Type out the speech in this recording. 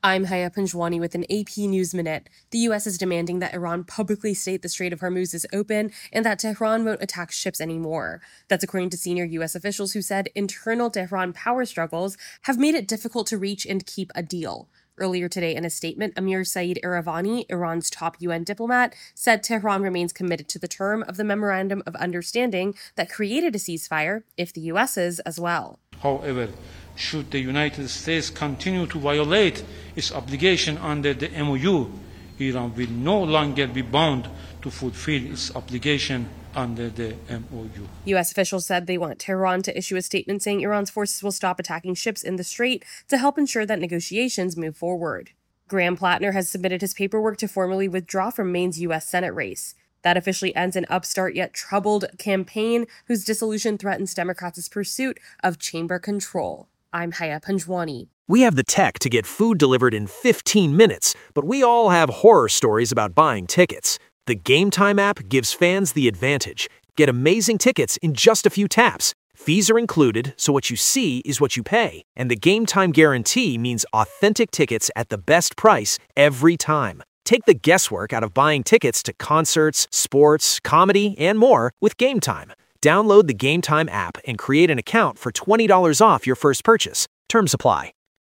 I'm Haya Panjwani with an AP News Minute. The U.S. is demanding that Iran publicly state the Strait of Hormuz is open and that Tehran won't attack ships anymore. That's according to senior U.S. officials who said internal Tehran power struggles have made it difficult to reach and keep a deal. Earlier today, in a statement, Amir Saeed Iravani, Iran's top UN diplomat, said Tehran remains committed to the term of the Memorandum of Understanding that created a ceasefire, if the U.S. is as well. However, should the United States continue to violate its obligation under the MOU, Iran will no longer be bound to fulfill its obligation under the MOU. U.S. officials said they want Tehran to issue a statement saying Iran's forces will stop attacking ships in the strait to help ensure that negotiations move forward. Graham Plattner has submitted his paperwork to formally withdraw from Maine's U.S. Senate race. That officially ends an upstart yet troubled campaign whose dissolution threatens Democrats' pursuit of chamber control. I'm Haya Panjwani. We have the tech to get food delivered in 15 minutes, but we all have horror stories about buying tickets. The Game Time app gives fans the advantage. Get amazing tickets in just a few taps. Fees are included, so what you see is what you pay. And the Game Time guarantee means authentic tickets at the best price every time. Take the guesswork out of buying tickets to concerts, sports, comedy, and more with Game Time. Download the Game Time app and create an account for $20 off your first purchase. Terms apply.